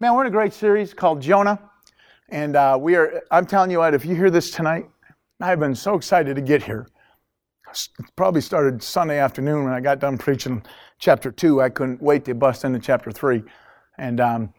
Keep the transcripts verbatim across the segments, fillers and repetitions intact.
Man, we're in a great series called Jonah, and uh, we are. I'm telling you what, if you hear this tonight, I've been so excited to get here. It probably started Sunday afternoon when I got done preaching chapter two. I couldn't wait to bust into chapter three, and um,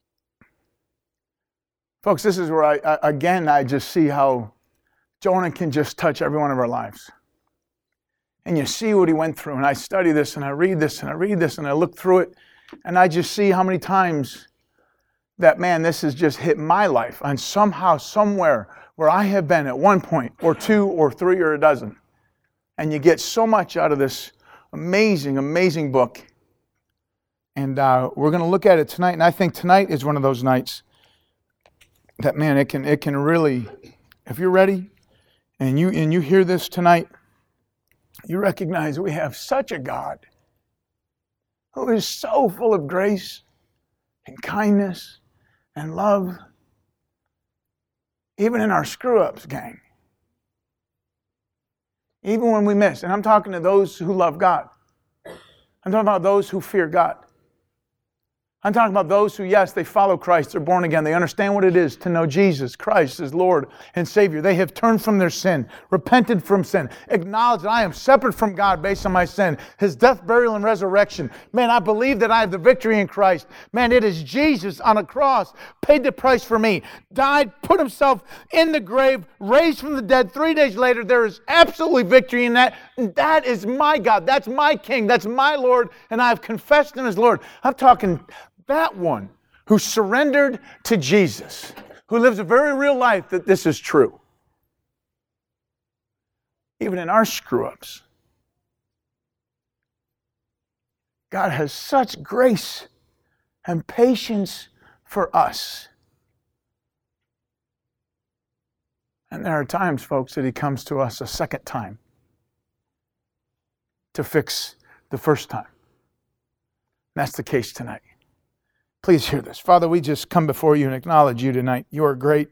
folks, this is where I, I again I just see how Jonah can just touch every one of our lives. And you see what he went through, and I study this, and I read this, and I read this, and I look through it, and I just see how many times that, man, this has just hit my life, and somehow, somewhere, where I have been at one point, or two, or three, or a dozen. And you get so much out of this amazing, amazing book. And uh, we're going to look at it tonight, and I think tonight is one of those nights that, man, it can it can really, if you're ready, and you and you hear this tonight, you recognize we have such a God who is so full of grace and kindness and love, even in our screw-ups, gang. Even when we miss. And I'm talking to those who love God. I'm talking about those who fear God. I'm talking about those who, yes, they follow Christ, they're born again, they understand what it is to know Jesus Christ as Lord and Savior. They have turned from their sin, repented from sin, acknowledged that I am separate from God based on my sin, His death, burial, and resurrection. Man, I believe that I have the victory in Christ. Man, it is Jesus on a cross, paid the price for me, died, put Himself in the grave, raised from the dead. Three days later, there is absolutely victory in that. And that is my God. That's my King. That's my Lord. And I have confessed Him as Lord. I'm talking that one who surrendered to Jesus, who lives a very real life that this is true. Even in our screw-ups, God has such grace and patience for us. And there are times, folks, that He comes to us a second time to fix the first time. And that's the case tonight. Please hear this. Father, we just come before You and acknowledge You tonight. You are great.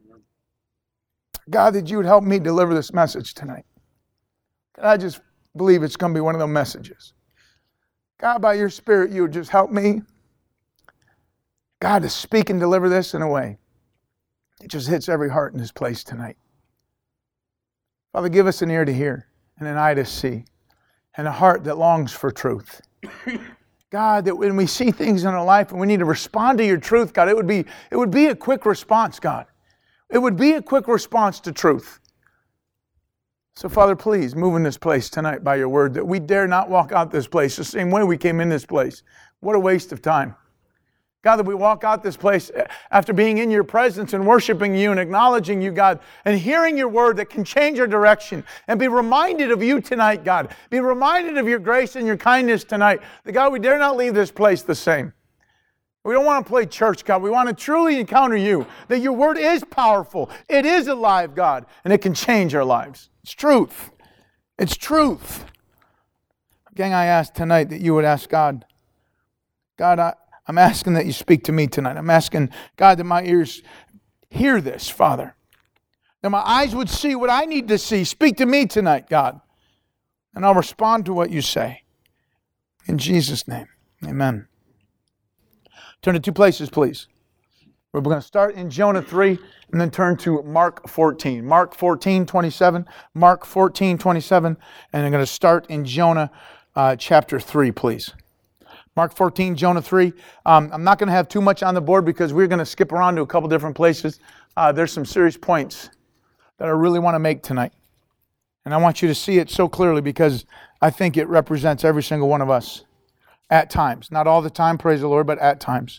God, that You would help me deliver this message tonight. God, I just believe it's going to be one of those messages. God, by Your Spirit, You would just help me, God, to speak and deliver this in a way it just hits every heart in this place tonight. Father, give us an ear to hear and an eye to see and a heart that longs for truth. God, that when we see things in our life and we need to respond to Your truth, God, it would be it would be a quick response, God. It would be a quick response to truth. So, Father, please move in this place tonight by Your word, that we dare not walk out this place the same way we came in this place. What a waste of time. God, that we walk out this place after being in Your presence and worshiping You and acknowledging You, God, and hearing Your word that can change our direction, and be reminded of You tonight, God. Be reminded of Your grace and Your kindness tonight. That, God, we dare not leave this place the same. We don't want to play church, God. We want to truly encounter You, that Your word is powerful. It is alive, God, and it can change our lives. It's truth. It's truth. Gang, I ask tonight that You would ask God, God, I I'm asking that You speak to me tonight. I'm asking, God, that my ears hear this, Father. That my eyes would see what I need to see. Speak to me tonight, God. And I'll respond to what You say. In Jesus' name, amen. Turn to two places, please. We're going to start in Jonah three and then turn to Mark fourteen. Mark fourteen, twenty-seven. Mark fourteen, twenty-seven. And I'm going to start in Jonah uh, chapter three, please. Mark fourteen, Jonah three. Um, I'm not going to have too much on the board because we're going to skip around to a couple different places. Uh, there's some serious points that I really want to make tonight. And I want you to see it so clearly because I think it represents every single one of us at times. Not all the time, praise the Lord, but at times.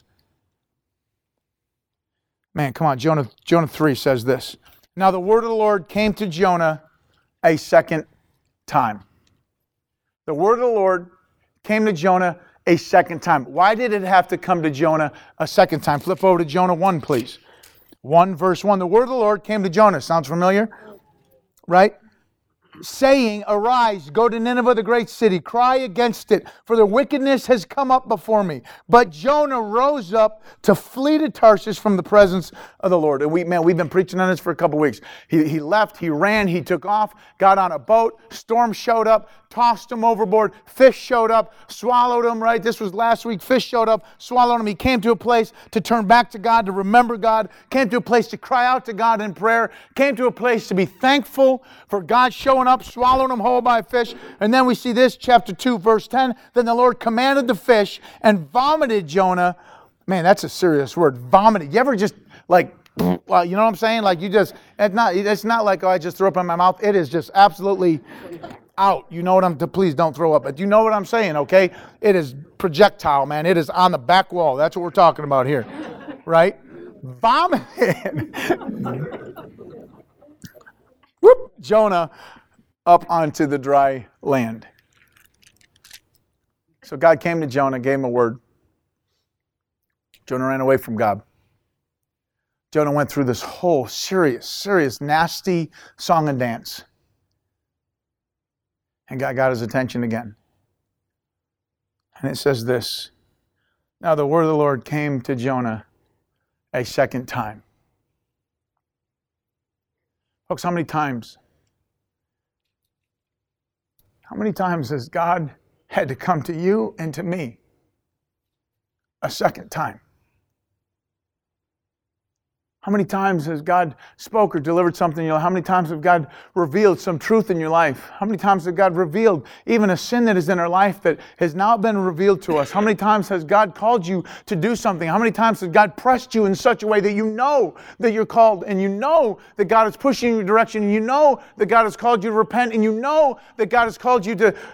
Man, come on. Jonah, Jonah three says this. Now the word of the Lord came to Jonah a second time. The word of the Lord came to Jonah a second time. Why did it have to come to Jonah a second time? Flip over to Jonah one, please. one verse one. The word of the Lord came to Jonah. Sounds familiar? Right? saying, "Arise, go to Nineveh, the great city, cry against it, for their wickedness has come up before me." But Jonah rose up to flee to Tarshish from the presence of the Lord. And we, man, we've been preaching on this for a couple weeks. He, he left, he ran, he took off, got on a boat, storm showed up, tossed him overboard, fish showed up, swallowed him, right? This was last week. Fish showed up, swallowed him. He came to a place to turn back to God, to remember God, came to a place to cry out to God in prayer, came to a place to be thankful for God showing up, swallowing him whole by a fish. And then we see this, chapter two, verse ten. Then the Lord commanded the fish and vomited Jonah. Man, that's a serious word. Vomited. You ever just like, well, you know what I'm saying? Like you just, it's not, it's not like, oh, I just threw up in my mouth. It is just absolutely out. You know what I'm, please don't throw up. But you know what I'm saying, okay? It is projectile, man. It is on the back wall. That's what we're talking about here, right? Vomited. Whoop, Jonah up onto the dry land. So God came to Jonah, gave him a word. Jonah ran away from God. Jonah went through this whole serious, serious, nasty song and dance. And God got his attention again. And it says this, "Now the word of the Lord came to Jonah a second time." Folks, how many times? How many times has God had to come to you and to me a second time? How many times has God spoke or delivered something in your life? How many times has God revealed some truth in your life? How many times has God revealed even a sin that is in our life that has now been revealed to us? How many times has God called you to do something? How many times has God pressed you in such a way that you know that you're called, and you know that God is pushing you in your direction, and you know that God has called you to repent, and you know that God has called you to...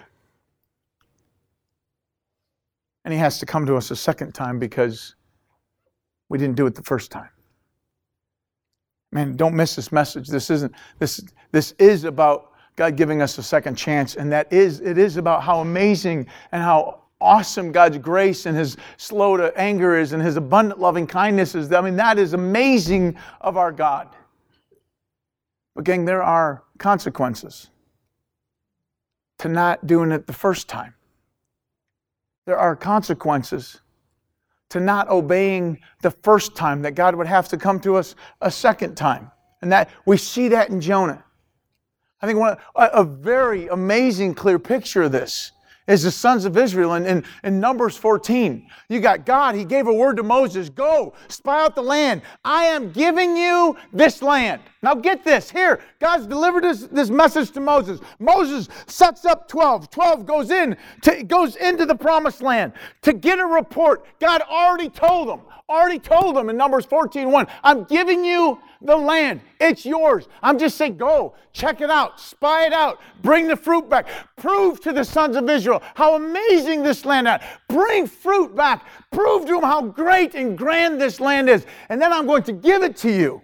And He has to come to us a second time because we didn't do it the first time. Man, don't miss this message. This isn't this this is about God giving us a second chance, and that is it is about how amazing and how awesome God's grace and His slow to anger is and His abundant loving kindness is. I mean, that is amazing of our God. But gang, there are consequences to not doing it the first time. There are consequences to not obeying the first time, that God would have to come to us a second time. And that we see that in Jonah. I think one, a, a very amazing clear picture of this is the sons of Israel in, in, in Numbers fourteen. You got God, He gave a word to Moses, "Go, spy out the land. I am giving you this land." Now get this, here, God's delivered this, this message to Moses. Moses sets up twelve. twelve goes in, to, goes into the promised land to get a report. God already told them, already told them in Numbers fourteen one, "I'm giving you the land. It's yours." I'm just saying, go, check it out, spy it out, bring the fruit back. Prove to the sons of Israel how amazing this land is. Bring fruit back. Prove to them how great and grand this land is. And then I'm going to give it to you.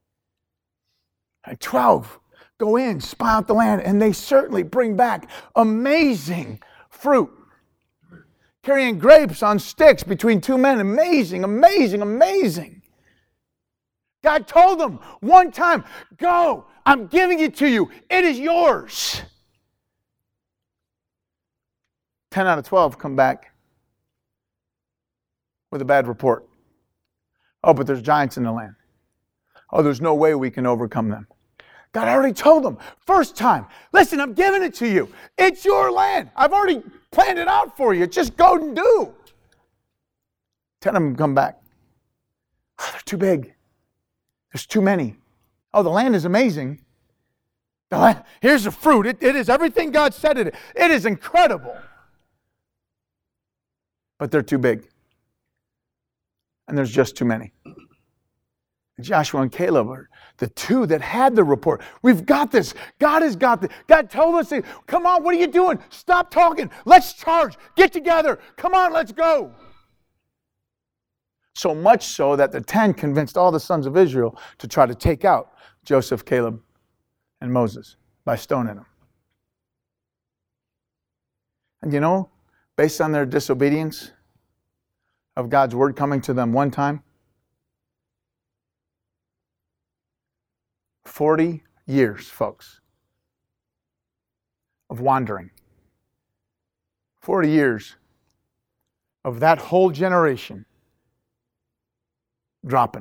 And twelve go in, spy out the land, and they certainly bring back amazing fruit. Carrying grapes on sticks between two men. Amazing, amazing, amazing. God told them one time, "Go, I'm giving it to you. It is yours." ten out of twelve come back with a bad report. "Oh, but there's giants in the land. Oh, there's no way we can overcome them." God already told them, first time, "Listen, I'm giving it to you. It's your land. I've already planned it out for you. Just go and do." ten of them come back. "Oh, they're too big. There's too many. Oh, the land is amazing. The land, here's the fruit. It, it is everything God said it is. It is incredible. But they're too big. And there's just too many." Joshua and Caleb are the two that had the report. We've got this. God has got this. God told us, "Come on, what are you doing? Stop talking. Let's charge. Get together. Come on, let's go." So much so that the ten convinced all the sons of Israel to try to take out Joseph, Caleb, and Moses by stoning them. And you know, based on their disobedience of God's word coming to them one time, forty years, folks. of wandering. forty years of that whole generation dropping.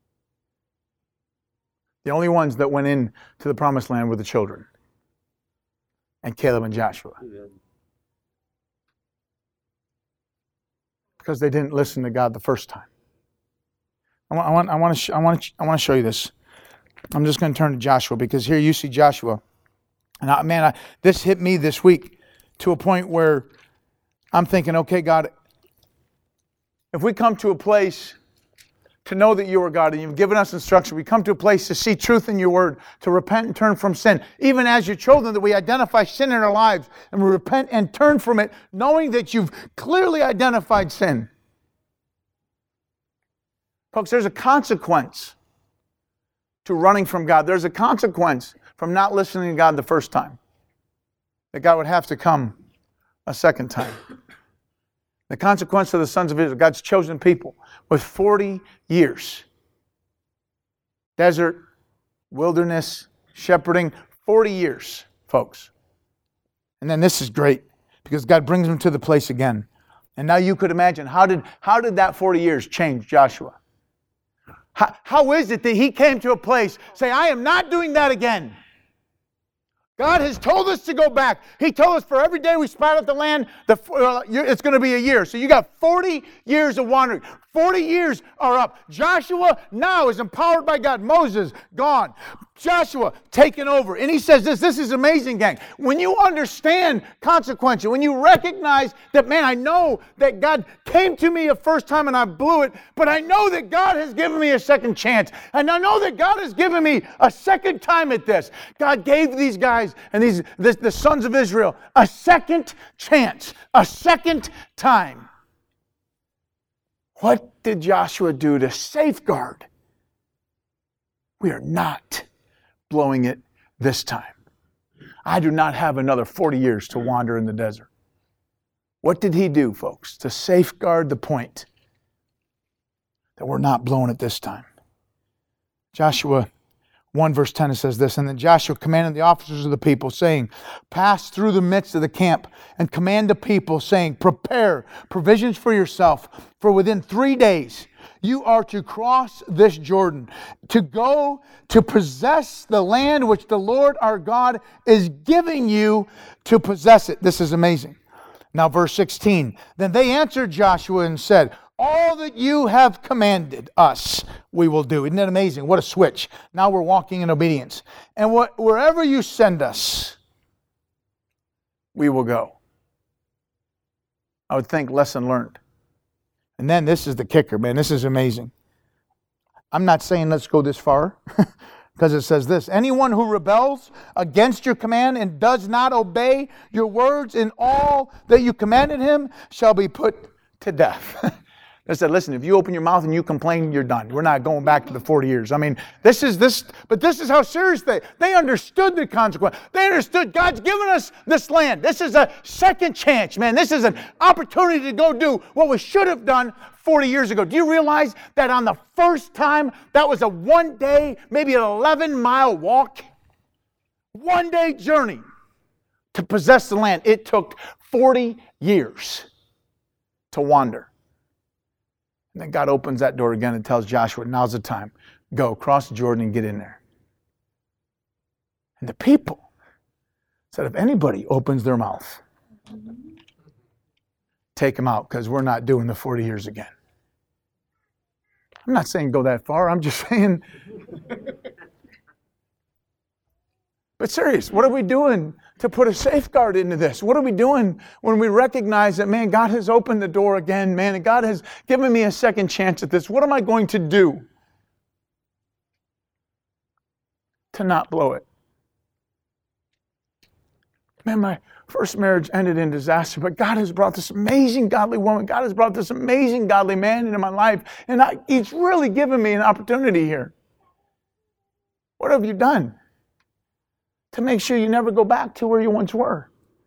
The only ones that went in to the promised land were the children. And Caleb and Joshua. Because they didn't listen to God the first time. I want, I want, I want, to, sh- I want, to, I want to show you this. I'm just going to turn to Joshua because here you see Joshua. And I, man, I, this hit me this week to a point where I'm thinking, okay, God, if we come to a place to know that you are God and you've given us instruction, we come to a place to see truth in your word, to repent and turn from sin. Even as your children, that we identify sin in our lives and we repent and turn from it, knowing that you've clearly identified sin. Folks, there's a consequence to running from God. There's a consequence from not listening to God the first time. That God would have to come a second time. The consequence of the sons of Israel, God's chosen people, was forty years. Desert, wilderness, shepherding, forty years, folks. And then this is great, because God brings them to the place again. And now you could imagine, how did, how did that forty years change Joshua? How, how is it that he came to a place, say, I am not doing that again? God has told us to go back. He told us for every day we spot out the land, the, uh, it's going to be a year. So you got forty years of wandering. forty years are up. Joshua now is empowered by God. Moses, gone. Joshua, taken over. And he says this, this is amazing, gang. When you understand consequence, when you recognize that, man, I know that God came to me a first time and I blew it, but I know that God has given me a second chance. And I know that God has given me a second time at this. God gave these guys and these the, the sons of Israel a second chance, a second time. What did Joshua do to safeguard? We are not blowing it this time. I do not have another forty years to wander in the desert. What did he do, folks, to safeguard the point that we're not blowing it this time? Joshua one verse ten, it says this, and then Joshua commanded the officers of the people, saying, pass through the midst of the camp and command the people, saying, prepare provisions for yourself, for within three days you are to cross this Jordan, to go to possess the land which the Lord our God is giving you to possess it. This is amazing. Now verse sixteen, then they answered Joshua and said, all that you have commanded us, we will do. Isn't that amazing? What a switch. Now we're walking in obedience. And what, wherever you send us, we will go. I would think lesson learned. And then this is the kicker, man. This is amazing. I'm not saying let's go this far, because it says this, anyone who rebels against your command and does not obey your words in all that you commanded him shall be put to death. They said, listen, if you open your mouth and you complain, you're done. We're not going back to the forty years. I mean, this is this, but this is how serious they, they understood the consequence. They understood God's given us this land. This is a second chance, man. This is an opportunity to go do what we should have done forty years ago. Do you realize that on the first time, that was a one day, maybe an eleven mile walk? One day journey to possess the land. It took forty years to wander. And then God opens that door again and tells Joshua, now's the time. Go, cross Jordan and get in there. And the people said, if anybody opens their mouth, take them out, because we're not doing the forty years again. I'm not saying go that far. I'm just saying. But serious, what are we doing to put a safeguard into this? What are we doing when we recognize that, man, God has opened the door again, man, and God has given me a second chance at this? What am I going to do to not blow it? Man, my first marriage ended in disaster, but God has brought this amazing godly woman. God has brought this amazing godly man into my life, and I, He's really given me an opportunity here. What have you done to make sure you never go back to where you once were?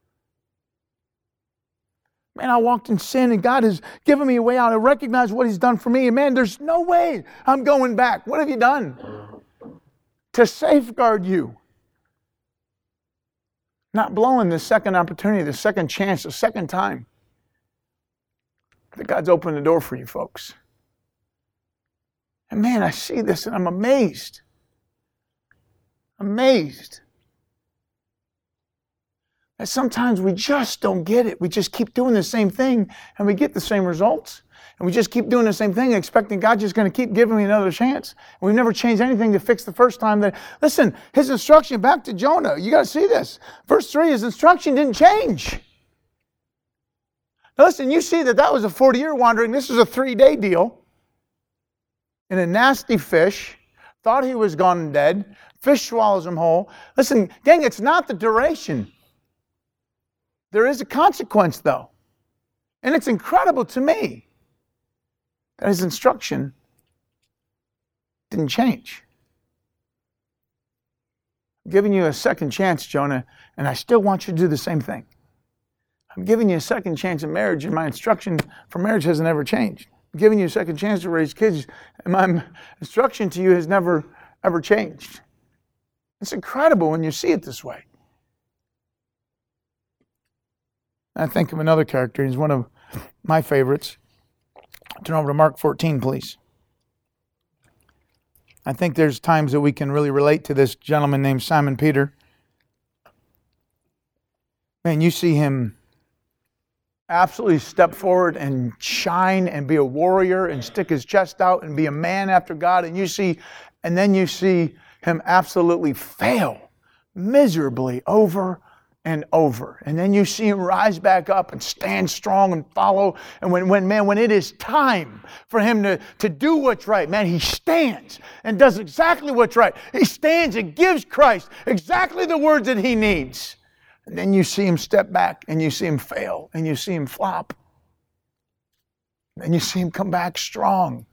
Man, I walked in sin and God has given me a way out. I recognize what He's done for me. And man, there's no way I'm going back. What have you done to safeguard you Not blowing the second opportunity, the second chance, the second time that God's opened the door for you folks. And man, I see this and I'm amazed. Amazed. And sometimes we just don't get it. We just keep doing the same thing and we get the same results. And we just keep doing the same thing expecting God's just going to keep giving me another chance. And we've never changed anything to fix the first time. That Listen, his instruction back to Jonah, you got to see this. Verse three, his instruction didn't change. Now listen, you see that that was a forty-year wandering. This was a three-day deal. In a nasty fish. Thought he was gone and dead. Fish swallows him whole. Listen, gang, it's not the duration. There is a consequence, though. And it's incredible to me that his instruction didn't change. I'm giving you a second chance, Jonah, and I still want you to do the same thing. I'm giving you a second chance in marriage, and my instruction for marriage hasn't ever changed. I'm giving you a second chance to raise kids, and my instruction to you has never, ever changed. It's incredible when you see it this way. I think of another character. He's one of my favorites. Turn over to Mark fourteen, please. I think there's times that we can really relate to this gentleman named Simon Peter. Man, you see him absolutely step forward and shine and be a warrior and stick his chest out and be a man after God. And you see, and then you see him absolutely fail miserably over and over. And then you see him rise back up and stand strong and follow. And when, when man, when it is time for him to, to do what's right, man, he stands and does exactly what's right. He stands and gives Christ exactly the words that he needs. And then you see him step back and you see him fail and you see him flop. And you see him come back strong.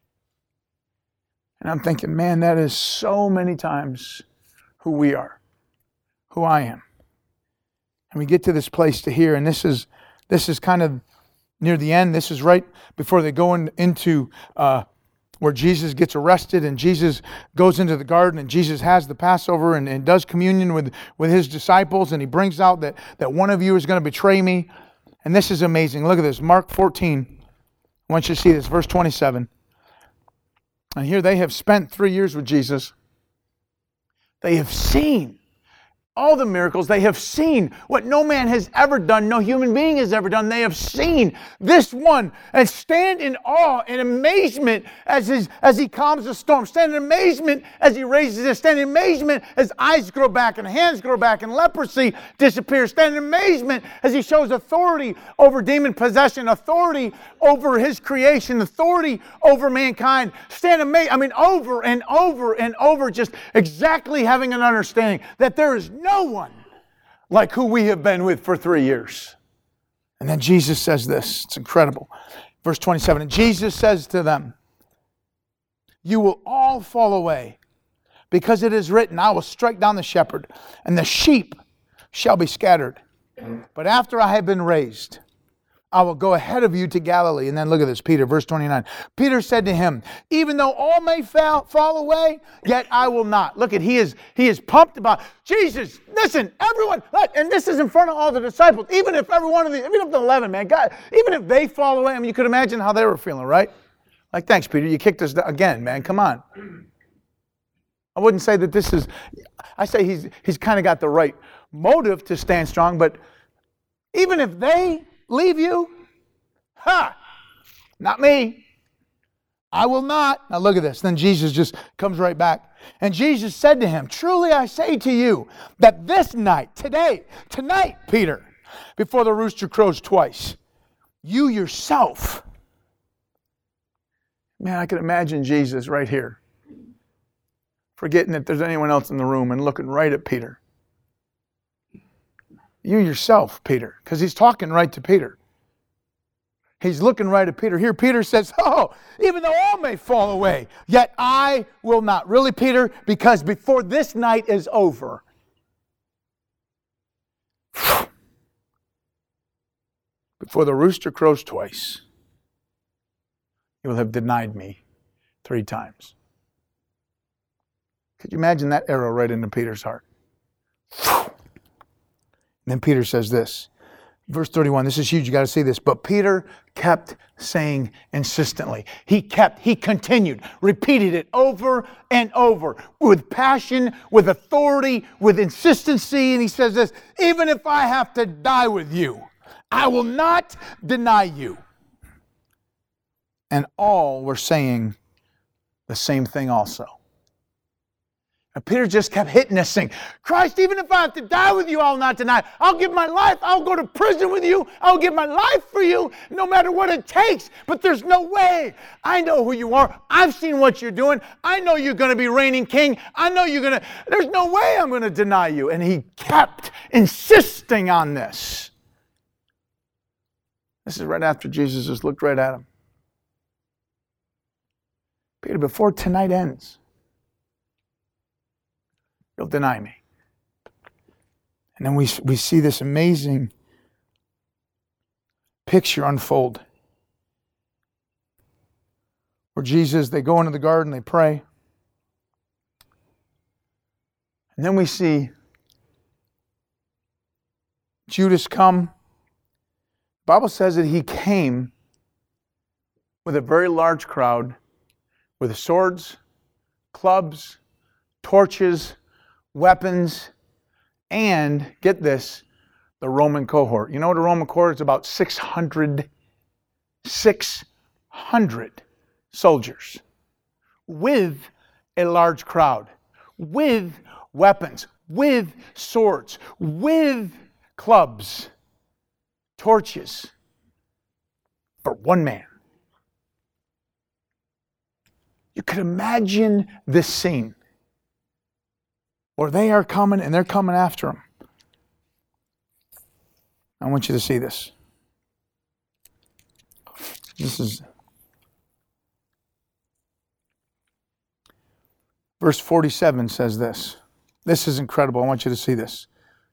And I'm thinking, man, that is so many times who we are, who I am. And we get to this place to hear, and this is this is kind of near the end. This is right before they go in, into uh, where Jesus gets arrested, and Jesus goes into the garden, and Jesus has the Passover and, and does communion with, with his disciples, and he brings out that, that one of you is going to betray me. And this is amazing. Look at this, Mark fourteen. I want you to see this, verse twenty-seven. And here they have spent three years with Jesus. They have seen all the miracles. They have seen what no man has ever done, no human being has ever done. They have seen this one and stand in awe and amazement as, his, as he calms the storm. Stand in amazement as he raises it. Stand in amazement as eyes grow back and hands grow back and leprosy disappears. Stand in amazement as he shows authority over demon possession, authority over his creation, authority over mankind. Stand amazed, I mean, over and over and over, just exactly having an understanding that there is no one like who we have been with for three years. And then Jesus says this. It's incredible. Verse twenty-seven. And Jesus says to them, you will all fall away, because it is written, I will strike down the shepherd, and the sheep shall be scattered. But after I have been raised, I will go ahead of you to Galilee. And then look at this, Peter, verse twenty-nine. Peter said to him, even though all may fall, fall away, yet I will not. Look at, he is, he is pumped about, Jesus, listen, everyone, look, and this is in front of all the disciples. Even if every one of the, even if the eleven, man, God, even if they fall away, I mean, you could imagine how they were feeling, right? Like, thanks, Peter, you kicked us down again, man, come on. I wouldn't say that this is, I say he's, he's kind of got the right motive to stand strong, but even if they leave you? Ha! Not me. I will not. Now look at this. Then Jesus just comes right back. And Jesus said to him, truly I say to you that this night, today, tonight, Peter, before the rooster crows twice, you yourself. Man, I can imagine Jesus right here, forgetting that there's anyone else in the room and looking right at Peter. You yourself, Peter, because he's talking right to Peter. He's looking right at Peter. Here Peter says, oh, even though all may fall away, yet I will not. Really, Peter? Because before this night is over, before the rooster crows twice, you will have denied me three times. Could you imagine that arrow right into Peter's heart? And then Peter says this, verse thirty-one, this is huge, you got to see this. But Peter kept saying insistently, he kept, he continued, repeated it over and over with passion, with authority, with insistency. And he says this, even if I have to die with you, I will not deny you. And all were saying the same thing also. And Peter just kept hitting this thing. Christ, even if I have to die with you, I'll not deny. I'll give my life. I'll go to prison with you. I'll give my life for you, no matter what it takes. But there's no way. I know who you are. I've seen what you're doing. I know you're going to be reigning king. I know you're going to, there's no way I'm going to deny you. And he kept insisting on this. This is right after Jesus just looked right at him. Peter, before tonight ends, you'll deny me. And then we, we see this amazing picture unfold. Where Jesus, they go into the garden, they pray. And then we see Judas come. The Bible says that he came with a very large crowd with swords, clubs, torches, weapons, and, get this, the Roman cohort. You know what a Roman cohort is? About six hundred, six hundred soldiers with a large crowd, with weapons, with swords, with clubs, torches, for one man. You could imagine this scene where they are coming and they're coming after him. I want you to see this. This is verse forty-seven says this. This is incredible. I want you to see this.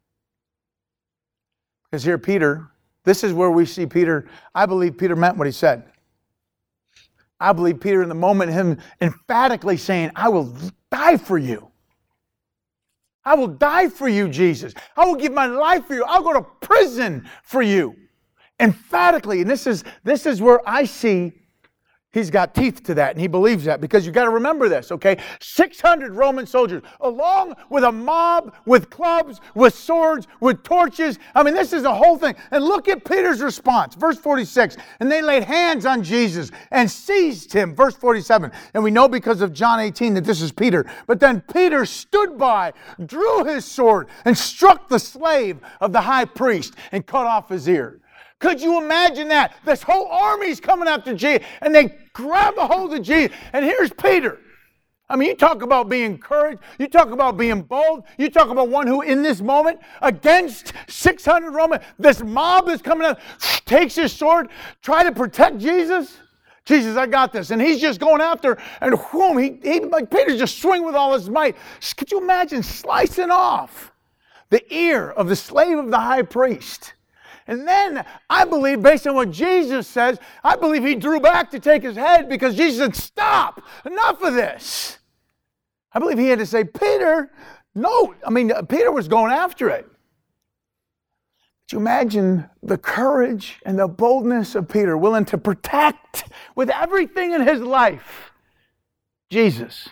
Because here Peter, this is where we see Peter, I believe Peter meant what he said. I believe Peter in the moment, him emphatically saying, I will die for you. I will die for you, Jesus. I will give my life for you. I'll go to prison for you. Emphatically, and this is, this is where I see he's got teeth to that, and he believes that, because you've got to remember this, okay? six hundred Roman soldiers, along with a mob, with clubs, with swords, with torches. I mean, this is the whole thing. And look at Peter's response. Verse forty-six, and they laid hands on Jesus and seized him. Verse forty-seven, and we know because of John eighteen that this is Peter. But then Peter stood by, drew his sword, and struck the slave of the high priest and cut off his ear. Could you imagine that? This whole army's coming after Jesus, and they grab a hold of Jesus, and here's Peter. I mean, you talk about being courage, you talk about being bold, you talk about one who in this moment, against six hundred Roman, this mob is coming up, takes his sword, try to protect Jesus. Jesus, I got this. And he's just going after, and whoom, he, he, like Peter's just swinging with all his might. Could you imagine slicing off the ear of the slave of the high priest? And then, I believe, based on what Jesus says, I believe he drew back to take his head because Jesus said, stop, enough of this. I believe he had to say, Peter, no. I mean, Peter was going after it. Could you imagine the courage and the boldness of Peter, willing to protect with everything in his life Jesus?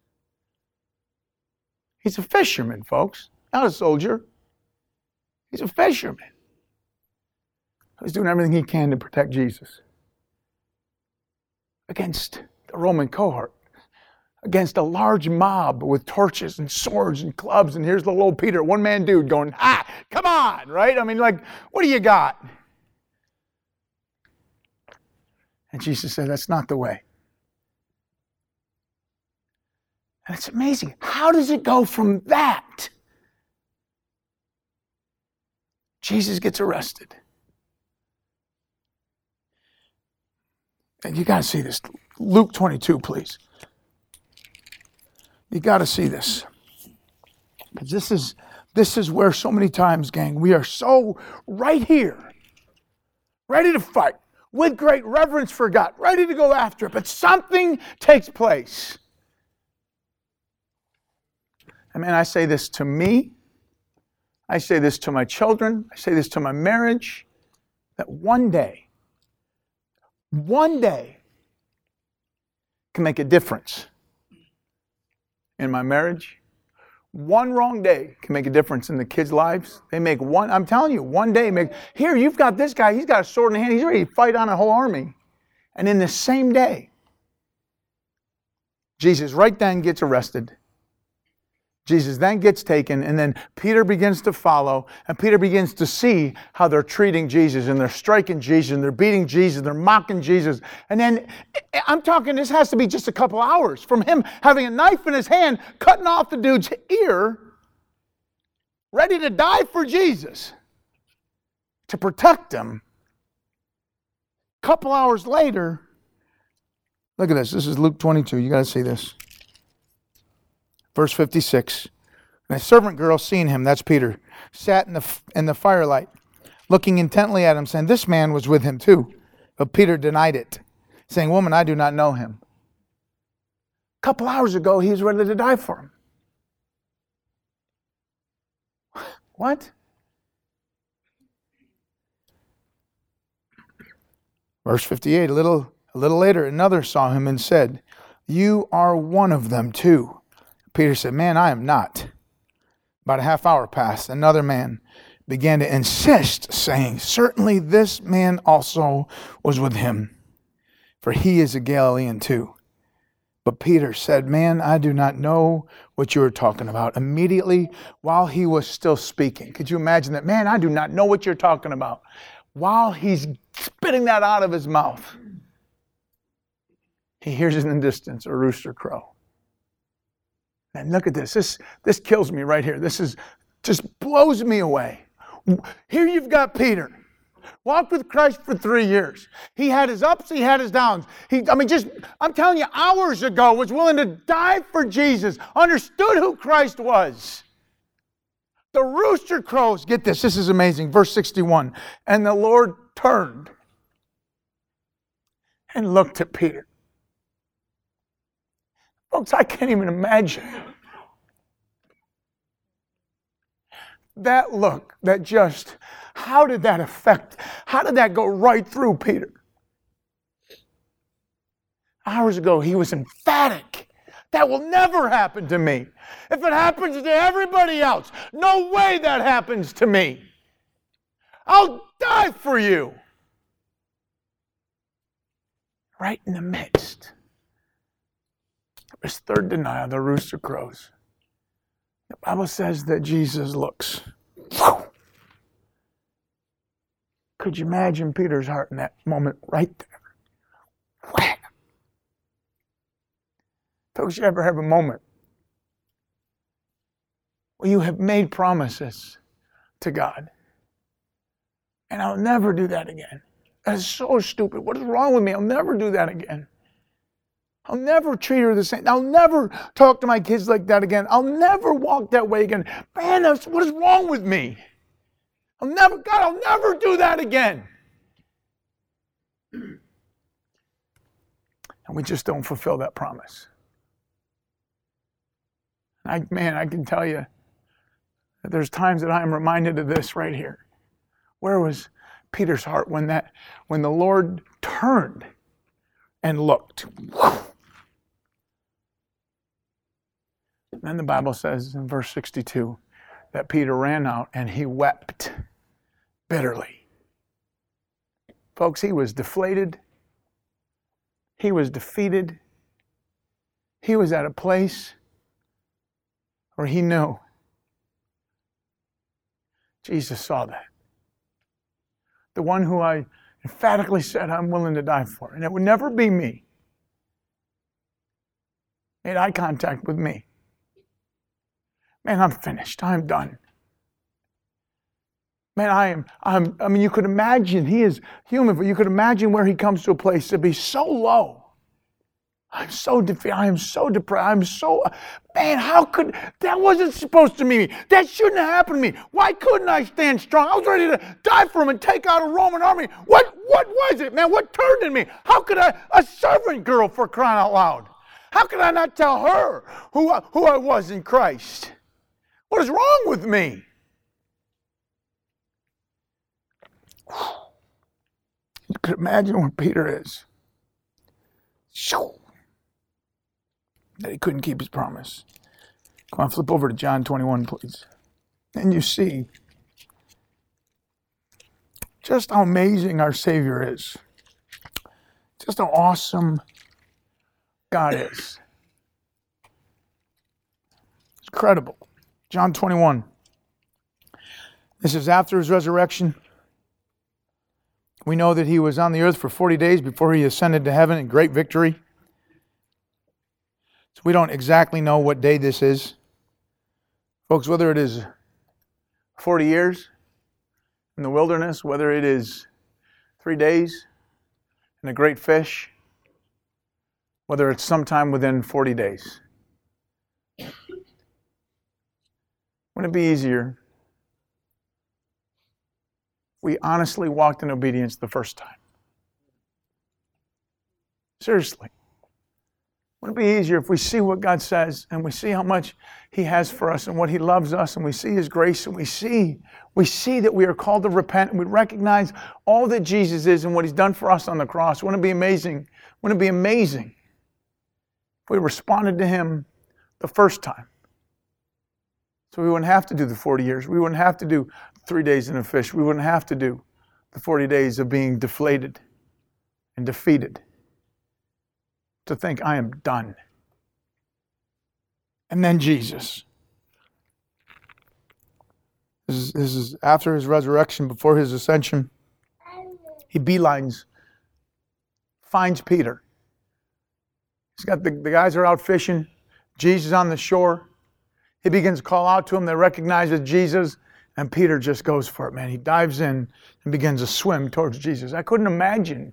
He's a fisherman, folks, not a soldier. He's a fisherman. He's doing everything he can to protect Jesus against the Roman cohort, against a large mob with torches and swords and clubs. And here's little old Peter, one-man dude going, ah, come on, right? I mean, like, what do you got? And Jesus said, that's not the way. And it's amazing. How does it go from that? Jesus gets arrested. And you got to see this. Luke twenty-two, please. You got to see this. Because this is, this is where so many times, gang, we are so right here, ready to fight, with great reverence for God, ready to go after it, but something takes place. I mean, I say this to me. I say this to my children. I say this to my marriage. That one day, one day can make a difference in my marriage. One wrong day can make a difference in the kids' lives. They make one, I'm telling you, one day make, here, you've got this guy, he's got a sword in hand, he's ready to fight on a whole army. And in the same day, Jesus right then gets arrested. Jesus then gets taken, and then Peter begins to follow, and Peter begins to see how they're treating Jesus, and they're striking Jesus, and they're beating Jesus, they're mocking Jesus. And then, I'm talking, this has to be just a couple hours from him having a knife in his hand, cutting off the dude's ear, ready to die for Jesus, to protect him. A couple hours later, look at this. This is Luke twenty-two. You got to see this. Verse fifty-six, and a servant girl, seeing him, that's Peter, sat in the in the firelight, looking intently at him, saying, this man was with him too. But Peter denied it, saying, woman, I do not know him. A couple hours ago, he was ready to die for him. What? Verse fifty-eight, a little, a little later, another saw him and said, you are one of them too. Peter said, man, I am not. About a half hour passed. Another man began to insist, saying, certainly this man also was with him, for he is a Galilean too. But Peter said, man, I do not know what you are talking about. Immediately, while he was still speaking, could you imagine that? Man, I do not know what you're talking about. While he's spitting that out of his mouth, he hears in the distance a rooster crow. And look at this. This this kills me right here. This is just blows me away. Here you've got Peter. Walked with Christ for three years. He had his ups, he had his downs. He, I mean, just, I'm telling you, hours ago was willing to die for Jesus. Understood who Christ was. The rooster crows. Get this. This is amazing. Verse sixty-one. And the Lord turned and looked at Peter. Folks, I can't even imagine that look, that just, how did that affect, how did that go right through Peter? Hours ago, he was emphatic. That will never happen to me. If it happens to everybody else, no way that happens to me. I'll die for you. Right in the midst. His third denial, the rooster crows. The Bible says that Jesus looks. Could you imagine Peter's heart in that moment right there? Wham! Folks, you ever have a moment where you have made promises to God, and I'll never do that again. That is so stupid. What is wrong with me? I'll never do that again. I'll never treat her the same. I'll never talk to my kids like that again. I'll never walk that way again. Man, that's, what is wrong with me? I'll never, God, I'll never do that again. And we just don't fulfill that promise. I, man, I can tell you that there's times that I am reminded of this right here. Where was Peter's heart when that, when the Lord turned and looked? And then the Bible says in verse sixty-two that Peter ran out and he wept bitterly. Folks, he was deflated. He was defeated. He was at a place where he knew. Jesus saw that. The one who I emphatically said I'm willing to die for, and it would never be me, made eye contact with me. Man, I'm finished. I'm done. Man, I am, I'm, I mean, you could imagine, he is human, but you could imagine where he comes to a place to be so low. I'm so defeated. I am so depressed. I'm so, man, how could, that wasn't supposed to be me. That shouldn't have happened to me. Why couldn't I stand strong? I was ready to die for him and take out a Roman army. What, what was it, man? What turned in me? How could I, a servant girl, for crying out loud? How could I not tell her who, who I was in Christ? What is wrong with me? You could imagine where Peter is. That he couldn't keep his promise. Come on, flip over to John twenty-one, please. And you see just how amazing our Savior is. Just how awesome God is. It's incredible. John twenty-one. This is after his resurrection. We know that he was on the earth for forty days before he ascended to heaven in great victory. So we don't exactly know what day this is. Folks, whether it is forty years in the wilderness, whether it is three days in a great fish, whether it's sometime within forty days. Wouldn't it be easier if we honestly walked in obedience the first time? Seriously. Wouldn't it be easier if we see what God says and we see how much He has for us and what He loves us and we see His grace and we see, we see that we are called to repent and we recognize all that Jesus is and what He's done for us on the cross? Wouldn't it be amazing? Wouldn't it be amazing if we responded to Him the first time? So we wouldn't have to do the forty years. We wouldn't have to do three days in a fish. We wouldn't have to do the forty days of being deflated and defeated. To think, I am done. And then Jesus. This is, this is after his resurrection, before his ascension. He beelines, finds Peter. He's got the, the guys are out fishing. Jesus on the shore. He begins to call out to him. They recognize it's Jesus. And Peter just goes for it, man. He dives in and begins to swim towards Jesus. I couldn't imagine.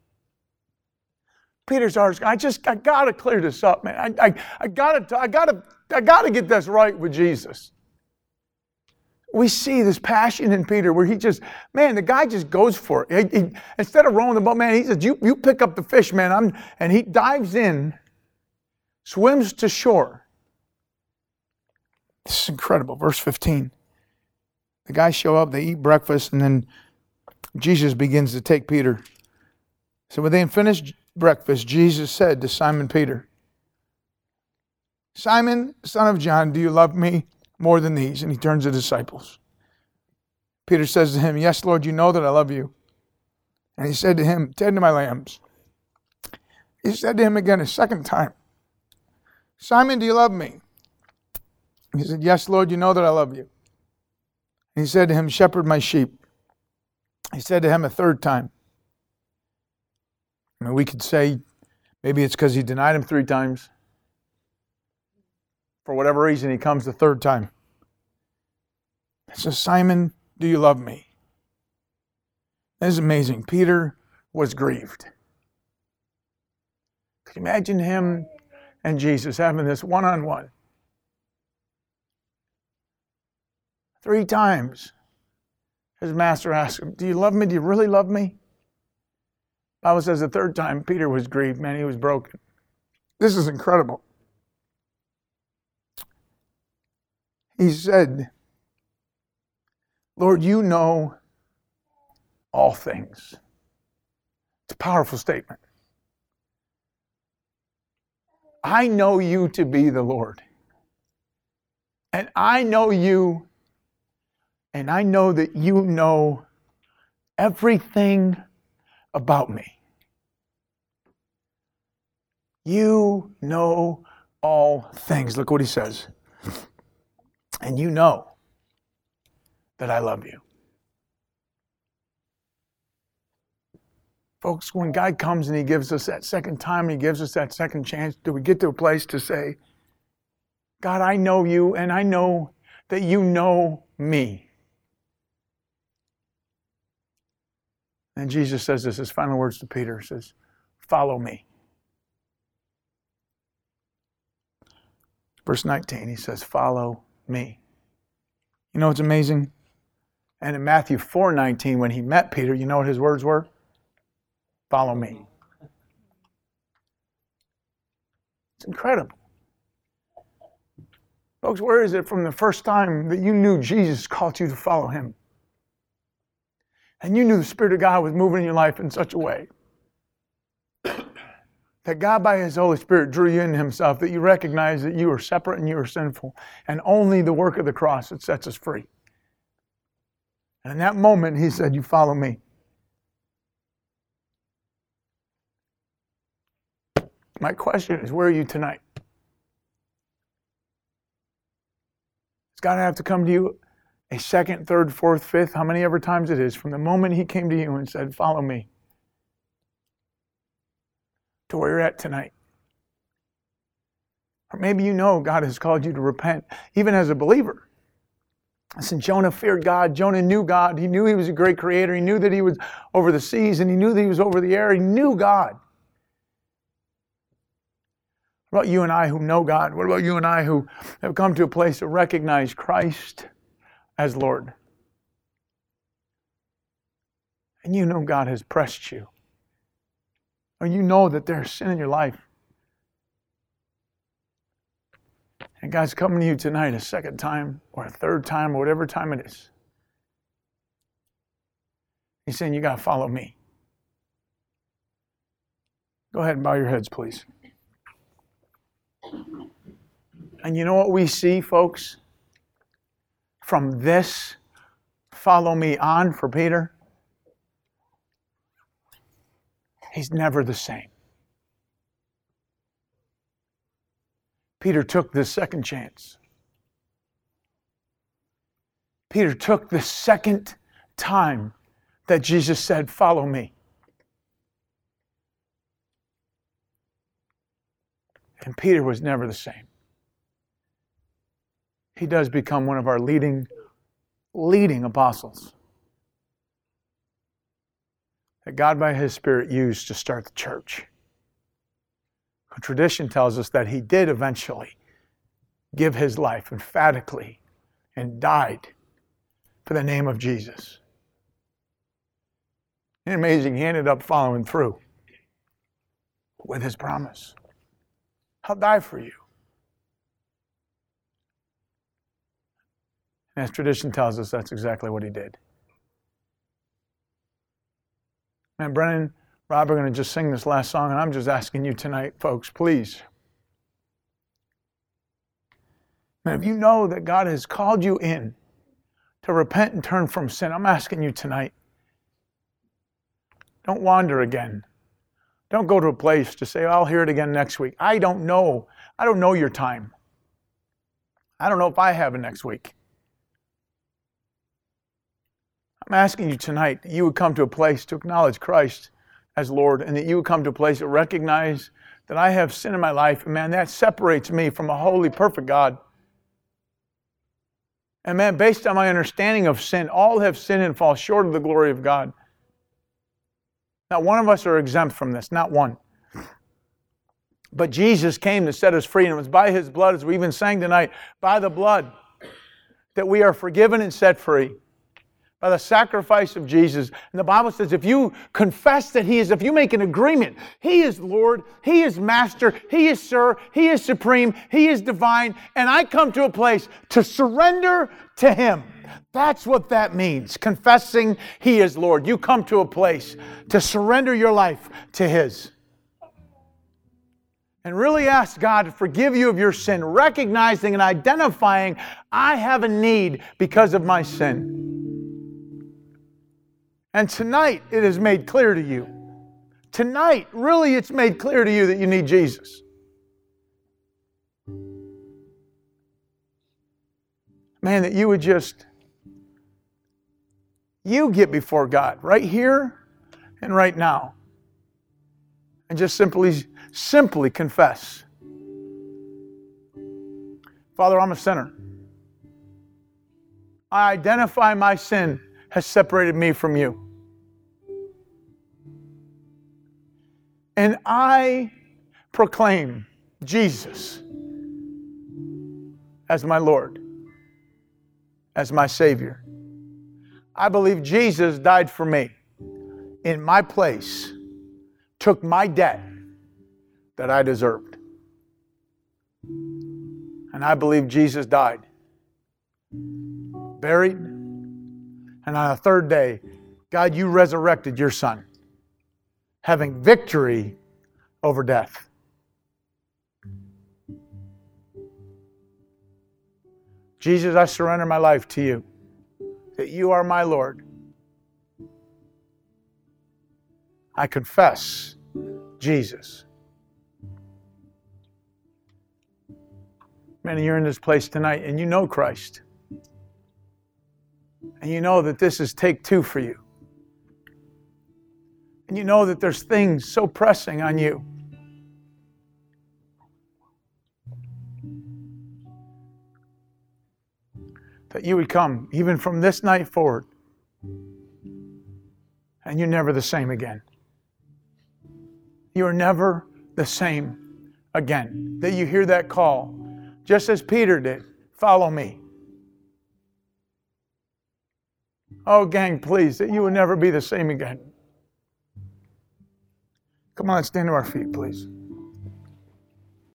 Peter's ours. I just, I gotta clear this up, man. I, I, I gotta, I gotta, I gotta get this right with Jesus. We see this passion in Peter where he just, man, the guy just goes for it. He, he, instead of rowing the boat, man, he says, you, you pick up the fish, man. I'm, and he dives in, swims to shore. This is incredible. Verse fifteen. The guys show up, they eat breakfast, and then Jesus begins to take Peter. So when they had finished breakfast, Jesus said to Simon Peter, Simon, son of John, do you love me more than these? And he turns to the disciples. Peter says to him, yes, Lord, you know that I love you. And he said to him, tend to my lambs. He said to him again a second time, Simon, do you love me? He said, yes, Lord, you know that I love you. And he said to him, shepherd my sheep. He said to him a third time. I mean, we could say maybe it's because he denied him three times. For whatever reason, he comes the third time. He says, Simon, do you love me? This is amazing. Peter was grieved. Could you imagine him and Jesus having this one-on-one? Three times his master asked him, do you love me? Do you really love me? The Bible says the third time Peter was grieved. Man, he was broken. This is incredible. He said, Lord, you know all things. It's a powerful statement. I know you to be the Lord. And I know you, and I know that you know everything about me. You know all things. Look what he says. And you know that I love you. Folks, when God comes and He gives us that second time, and He gives us that second chance, do we get to a place to say, God, I know you, and I know that you know me. And Jesus says this, his final words to Peter, says, follow me. Verse nineteen, he says, follow me. You know what's amazing? And in Matthew four nineteen, when he met Peter, you know what his words were? Follow me. It's incredible. Folks, where is it from the first time that you knew Jesus called you to follow Him? And you knew the Spirit of God was moving in your life in such a way that God by His Holy Spirit drew you into Himself, that you recognize that you are separate and you are sinful, and only the work of the cross that sets us free. And in that moment, He said, you follow me. My question is, where are you tonight? Is God have to come to you a second, third, fourth, fifth, how many ever times it is, from the moment He came to you and said, follow me, to where you're at tonight? Or maybe you know God has called you to repent, even as a believer. Listen, Jonah feared God. Jonah knew God. He knew He was a great creator. He knew that He was over the seas, and he knew that He was over the air. He knew God. What about you and I who know God? What about you and I who have come to a place to recognize Christ as Lord? And you know God has pressed you. Or you know that there's sin in your life. And God's coming to you tonight a second time or a third time or whatever time it is. He's saying, you got to follow me. Go ahead and bow your heads, please. And you know what we see, folks? From this follow me on for Peter, he's never the same. Peter took this second chance. Peter took the second time that Jesus said, follow me. And Peter was never the same. He does become one of our leading, leading apostles that God by His Spirit used to start the church. Tradition tells us that he did eventually give his life emphatically and died for the name of Jesus. And amazing, he ended up following through with his promise. I'll die for you. And as tradition tells us, that's exactly what he did. Man, Brennan, Rob are going to just sing this last song, and I'm just asking you tonight, folks, please. And if you know that God has called you in to repent and turn from sin, I'm asking you tonight, don't wander again. Don't go to a place to say, I'll hear it again next week. I don't know. I don't know your time. I don't know if I have it next week. I'm asking you tonight that you would come to a place to acknowledge Christ as Lord, and that you would come to a place to recognize that I have sin in my life, and man, that separates me from a holy, perfect God. And man, based on my understanding of sin, all have sinned and fall short of the glory of God. Not one of us are exempt from this, not one. But Jesus came to set us free, and it was by His blood, as we even sang tonight, by the blood, that we are forgiven and set free. By the sacrifice of Jesus. And the Bible says if you confess that He is, if you make an agreement, He is Lord, He is Master, He is Sir, He is Supreme, He is divine, and I come to a place to surrender to Him. That's what that means, confessing He is Lord. You come to a place to surrender your life to His. And really ask God to forgive you of your sin, recognizing and identifying, I have a need because of my sin. And tonight it is made clear to you. Tonight, really it's made clear to you that you need Jesus. Man, that you would just, you get before God right here and right now. And just simply, simply confess. Father, I'm a sinner. I identify my sin has separated me from you. And I proclaim Jesus as my Lord, as my Savior. I believe Jesus died for me in my place, took my debt that I deserved. And I believe Jesus died, buried, and on the third day God, you resurrected your Son, having victory over death. Jesus, I surrender my life to you, that you are my Lord. I confess Jesus. Many, you're in this place tonight and you know Christ. And you know that this is take two for you. And you know that there's things so pressing on you. That you would come, even from this night forward, and you're never the same again. You are never the same again. That you hear that call, just as Peter did, follow me. Oh, gang, please, that you will never be the same again. Come on, let's stand to our feet, please.